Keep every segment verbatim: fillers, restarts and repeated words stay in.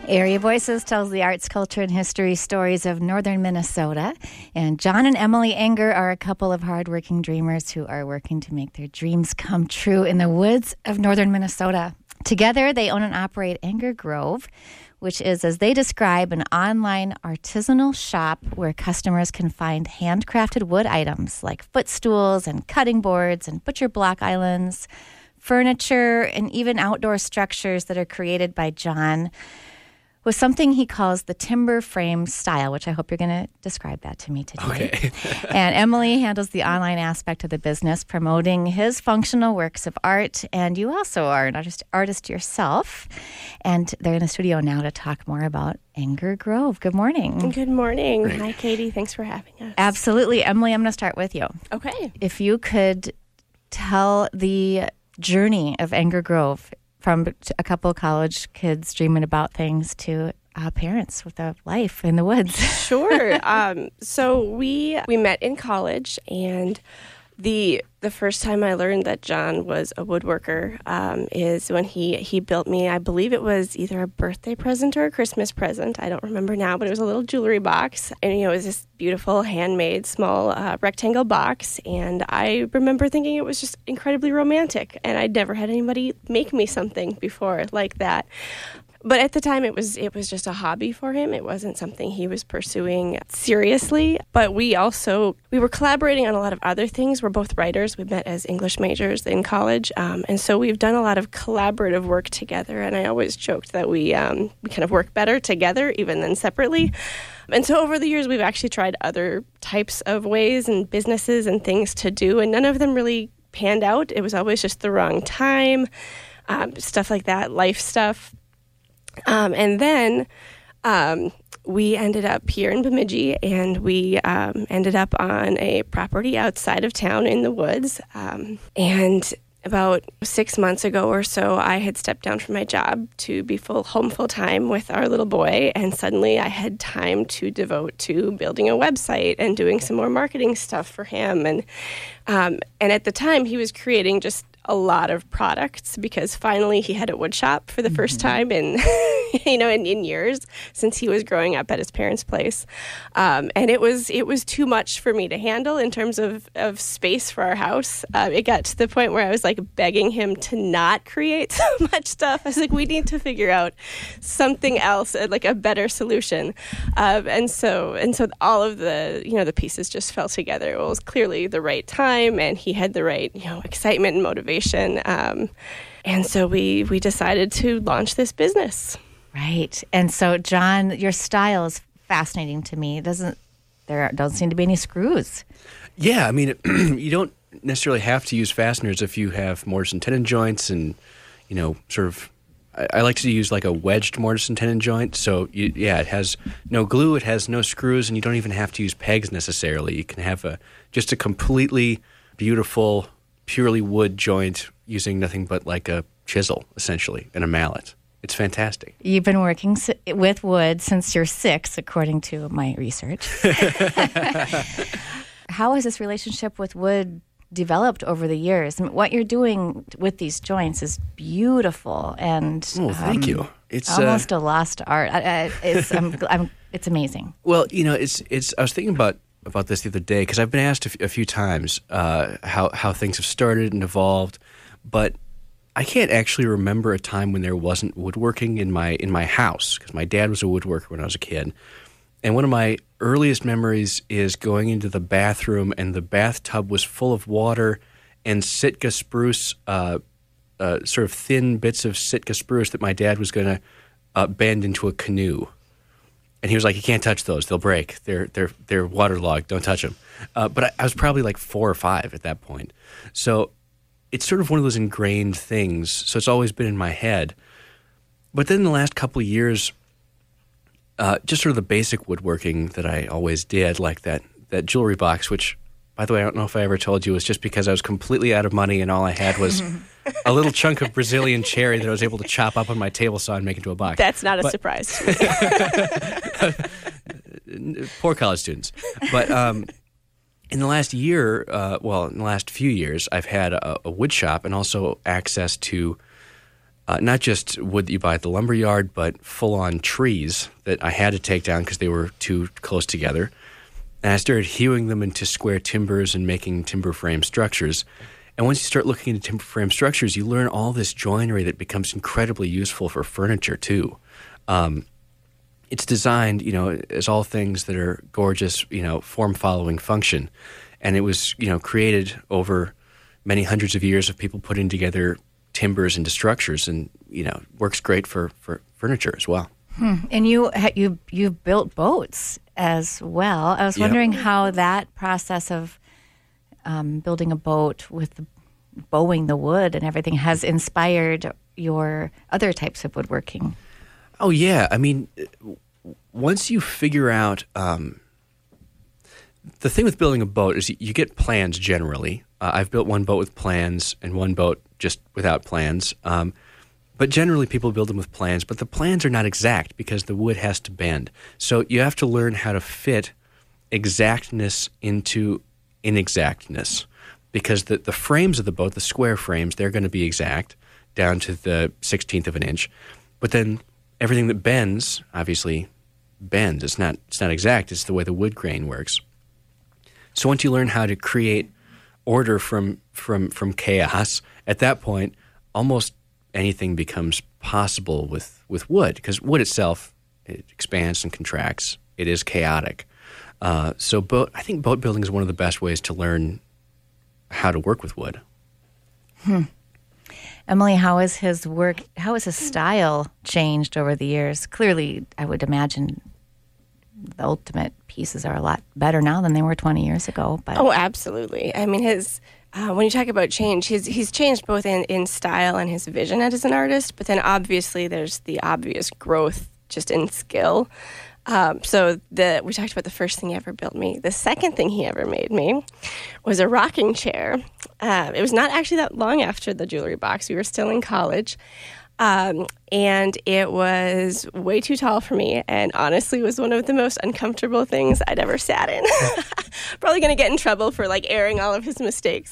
Area Voices tells the arts, culture, and history stories of northern Minnesota. And John and Emily Enger are a couple of hardworking dreamers who are working to make their dreams come true in the woods of northern Minnesota. Together, they own and operate Enger Grove, which is, as they describe, an online artisanal shop where customers can find handcrafted wood items like footstools and cutting boards and butcher block islands, furniture, and even outdoor structures that are created by John with something he calls the timber frame style, which I hope you're going to describe that to me today. Okay. And Emily handles the online aspect of the business, promoting his functional works of art. And you also are an artist, artist yourself. And they're in the studio now to talk more about Enger Grove. Good morning. Good morning. Great. Hi, Katie. Thanks for having us. Absolutely. Emily, I'm going to start with you. Okay. If you could tell the journey of Enger Grove from a couple of college kids dreaming about things to uh, parents with a life in the woods. Sure. Um, so we we met in college, and the the first time I learned that John was a woodworker um, is when he, he built me, I believe it was either a birthday present or a Christmas present. I don't remember now, but it was a little jewelry box. And, you know, it was this beautiful handmade small uh, rectangle box. And I remember thinking it was just incredibly romantic. And I'd never had anybody make me something before like that. But at the time, it was it was just a hobby for him. It wasn't something he was pursuing seriously. But we also, we were collaborating on a lot of other things. We're both writers. We met as English majors in college. Um, and so we've done a lot of collaborative work together. And I always joked that we, um, we kind of work better together even than separately. And so over the years, we've actually tried other types of ways and businesses and things to do. And none of them really panned out. It was always just the wrong time, um, stuff like that, life stuff. Um, and then um, we ended up here in Bemidji, and we um, ended up on a property outside of town in the woods. Um, and about six months ago or so, I had stepped down from my job to be full home full time with our little boy, and suddenly I had time to devote to building a website and doing some more marketing stuff for him. And um, and at the time, he was creating just a lot of products because finally he had a wood shop for the first time in, you know, in, in years since he was growing up at his parents' place. Um, and it was it was too much for me to handle in terms of, of space for our house. Uh, it got to the point where I was like begging him to not create so much stuff. I was like, we need to figure out something else, like a better solution. Um, and so and so all of the, you know, the pieces just fell together. It was clearly the right time, and he had the right, you know, excitement and motivation. Um, and so we, we decided to launch this business. Right. And so, John, your style is fascinating to me. It doesn't, there don't seem to be any screws. Yeah, I mean, you don't necessarily have to use fasteners if you have mortise and tenon joints and, you know, sort of, I, I like to use like a wedged mortise and tenon joint. So, you, yeah, it has no glue, it has no screws, and you don't even have to use pegs necessarily. You can have a just a completely beautiful, purely wood joint using nothing but like a chisel, essentially, and a mallet. It's fantastic. You've been working with wood since you're six, according to my research. How has this relationship with wood developed over the years? I mean, what you're doing with these joints is beautiful and oh, thank um, you. It's almost uh, a lost art. I, I, it's, I'm, I'm, it's amazing. Well, you know, it's it's. I was thinking about. about this the other day because I've been asked a, f- a few times uh, how how things have started and evolved, but I can't actually remember a time when there wasn't woodworking in my in my house because my dad was a woodworker when I was a kid, and one of my earliest memories is going into the bathroom and the bathtub was full of water and Sitka spruce, uh, uh, sort of thin bits of Sitka spruce that my dad was going to uh, bend into a canoe. And he was like, "You can't touch those; they'll break. They're they're they're waterlogged. Don't touch them." Uh, but I, I was probably like four or five at that point, so it's sort of one of those ingrained things. So it's always been in my head. But then in the last couple of years, uh, just sort of the basic woodworking that I always did, like that that jewelry box, which, by the way, I don't know if I ever told you, was just because I was completely out of money and all I had was a little chunk of Brazilian cherry that I was able to chop up on my table saw and make into a box. That's not a but, surprise. Poor college students. But um, in the last year, uh, well, in the last few years, I've had a, a wood shop and also access to uh, not just wood that you buy at the lumber yard, but full-on trees that I had to take down because they were too close together. And I started hewing them into square timbers and making timber frame structures. And once you start looking into timber frame structures, you learn all this joinery that becomes incredibly useful for furniture, too. Um, it's designed, you know, as all things that are gorgeous, you know, form following function. And it was, you know, created over many hundreds of years of people putting together timbers into structures, and, you know, works great for, for furniture as well. Hmm. And you you you built boats as well. I was wondering yep. how that process of um, building a boat with the, bowing the wood and everything has inspired your other types of woodworking. Oh, yeah. I mean, once you figure out... Um, the thing with building a boat is you get plans generally. Uh, I've built one boat with plans and one boat just without plans. Um, but generally people build them with plans, but the plans are not exact because the wood has to bend. So you have to learn how to fit exactness into inexactness, because the, the frames of the boat, the square frames, they're going to be exact down to the sixteenth of an inch. But then everything that bends, obviously, bends. It's not, it's not exact. It's the way the wood grain works. So once you learn how to create order from from from chaos, at that point, almost anything becomes possible with, with wood, because wood itself, it expands and contracts. It is chaotic. Uh, so boat, I think boat building is one of the best ways to learn how to work with wood. Hmm. Emily, how is his work, how has his style changed over the years? Clearly, I would imagine the ultimate pieces are a lot better now than they were twenty years ago. But oh, absolutely. I mean, his uh, when you talk about change, he's he's changed both in, in style and his vision as an artist. But then obviously, there's the obvious growth just in skill. Um, so the we talked about the first thing he ever built me. The second thing he ever made me was a rocking chair. Uh, it was not actually that long after the jewelry box. We were still in college. Um, and it was way too tall for me, and honestly was one of the most uncomfortable things I'd ever sat in. Probably going to get in trouble for, like, airing all of his mistakes.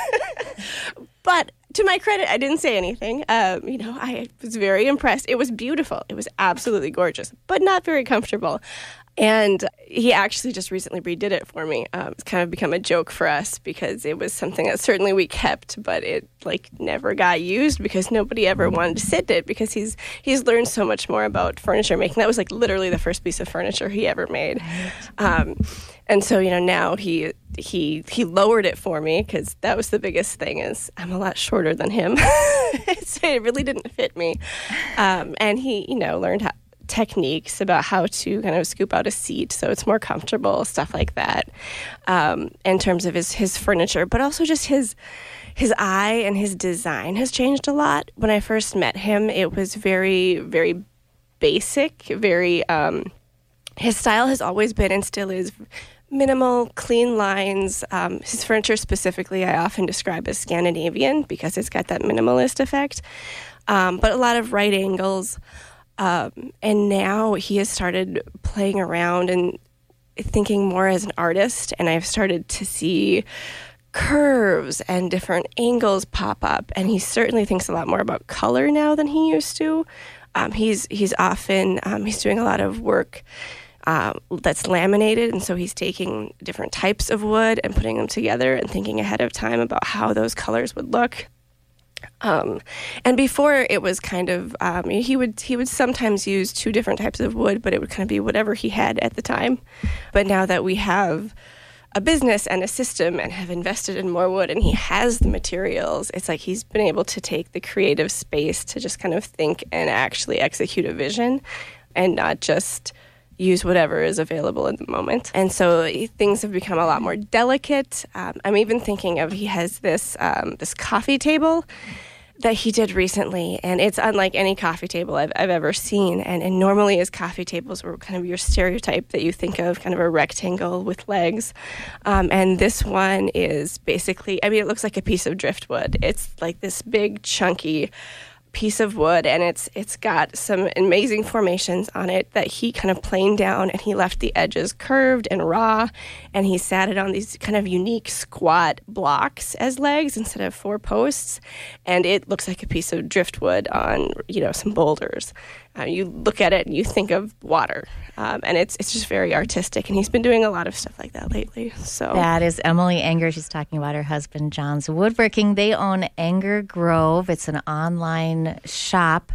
But to my credit, I didn't say anything. Um, you know, I was very impressed. It was beautiful. It was absolutely gorgeous, but not very comfortable. And he actually just recently redid it for me. Um, it's kind of become a joke for us because it was something that certainly we kept, but it like never got used because nobody ever wanted to sit it, because he's he's learned so much more about furniture making. That was like literally the first piece of furniture he ever made. Um, and so, you know, now he he he lowered it for me because that was the biggest thing, is I'm a lot shorter than him. So it really didn't fit me. Um, and he, you know, learned how techniques about how to kind of scoop out a seat so it's more comfortable, stuff like that, um, in terms of his, his furniture, but also just his his eye and his design has changed a lot. When I first met him, it was very, very basic, very, um, his style has always been and still is minimal, clean lines. Um, his furniture specifically, I often describe as Scandinavian because it's got that minimalist effect, um, but a lot of right angles. Um, and now he has started playing around and thinking more as an artist, and I've started to see curves and different angles pop up, and he certainly thinks a lot more about color now than he used to. Um, he's he's often, um, he's doing a lot of work uh, that's laminated, and so he's taking different types of wood and putting them together and thinking ahead of time about how those colors would look. Um, and before it was kind of, um, he would he would sometimes use two different types of wood, but it would kind of be whatever he had at the time. But now that we have a business and a system and have invested in more wood and he has the materials, it's like he's been able to take the creative space to just kind of think and actually execute a vision and not just use whatever is available at the moment. And so things have become a lot more delicate. Um, I'm even thinking of, he has this um, this coffee table that he did recently, and it's unlike any coffee table I've, I've ever seen. And, and normally his coffee tables were kind of your stereotype that you think of, kind of a rectangle with legs. Um, and this one is basically, I mean, it looks like a piece of driftwood. It's like this big, chunky piece of wood, and it's it's got some amazing formations on it that he kind of planed down, and he left the edges curved and raw, and he sat it on these kind of unique squat blocks as legs instead of four posts, and it looks like a piece of driftwood on, you know, some boulders. Uh, you look at it and you think of water, um, and it's it's just very artistic, and he's been doing a lot of stuff like that lately. So that is Emily Enger. She's talking about her husband John's woodworking. They own Enger Grove. It's an online shop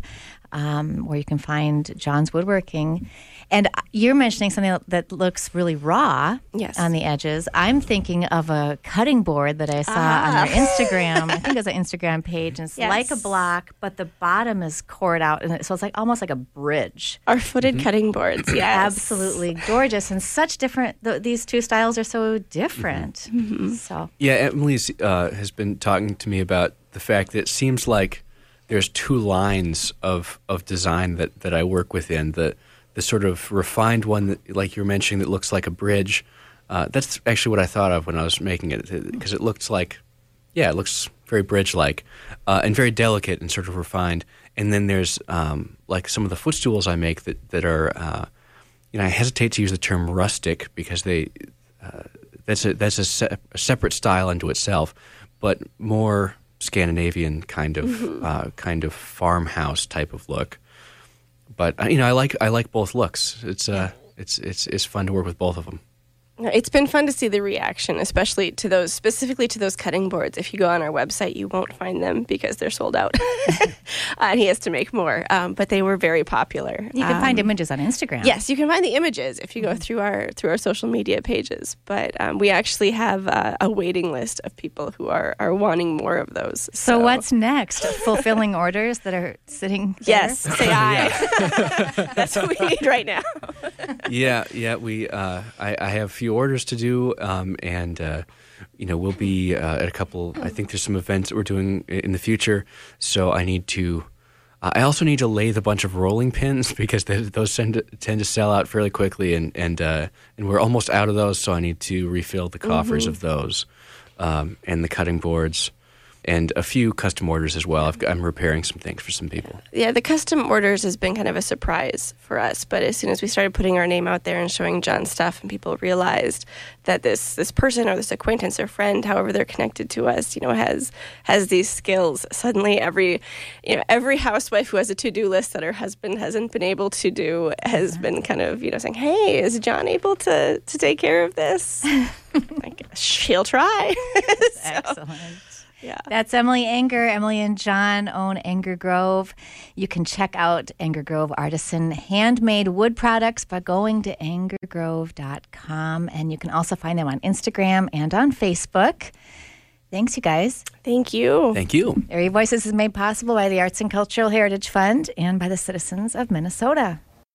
um, where you can find John's woodworking. And you're mentioning something that looks really raw yes. on the edges. I'm thinking of a cutting board that I saw ah. on your Instagram. I think it was an Instagram page. And it's yes. like a block, but the bottom is cored out. And so it's like almost like a bridge. Our footed mm-hmm. cutting boards, yes. Absolutely gorgeous. And such different, th- these two styles are so different. Mm-hmm. So Yeah, Emily's uh, has been talking to me about the fact that it seems like there's two lines of, of design that, that I work within. The the sort of refined one that, like you're mentioning, that looks like a bridge. Uh, that's actually what I thought of when I was making it, because it looks like, yeah, it looks very bridge-like uh, and very delicate and sort of refined. And then there's um, like some of the footstools I make that that are, uh, you know, I hesitate to use the term rustic because they uh, that's a that's a, se- a separate style unto itself, but more Scandinavian kind of mm-hmm. uh, kind of farmhouse type of look. But you know, I like I like both looks. It's uh, it's it's it's fun to work with both of them. It's been fun to see the reaction, especially to those, specifically to those cutting boards. If you go on our website, you won't find them because they're sold out. uh, and he has to make more. Um, but they were very popular. You can um, find images on Instagram. Yes, you can find the images if you go through our through our social media pages. But um, we actually have uh, a waiting list of people who are, are wanting more of those. So, so what's next? Fulfilling orders that are sitting there? Yes, say aye. That's what we need right now. yeah, yeah. We uh, I, I have a few orders to do, um, and uh, you know we'll be uh, at a couple. I think there's some events that we're doing in the future, so I need to. Uh, I also need to lathe a bunch of rolling pins because they, those tend to, tend to sell out fairly quickly, and and uh, and we're almost out of those. So I need to refill the coffers mm-hmm. of those, um, and the cutting boards. And a few custom orders as well. I've, I'm repairing some things for some people. Yeah, the custom orders has been kind of a surprise for us. But as soon as we started putting our name out there and showing John stuff, and people realized that this this person or this acquaintance or friend, however they're connected to us, you know, has has these skills. Suddenly, every you know every housewife who has a to-do list that her husband hasn't been able to do has been kind of you know saying, "Hey, is John able to to take care of this?" I guess she'll try. so, Excellent. Yeah. That's Emily Enger. Emily and John own Enger Grove. You can check out Enger Grove Artisan handmade wood products by going to enger grove dot com. And you can also find them on Instagram and on Facebook. Thanks, you guys. Thank you. Thank you. Area Voices is made possible by the Arts and Cultural Heritage Fund and by the citizens of Minnesota.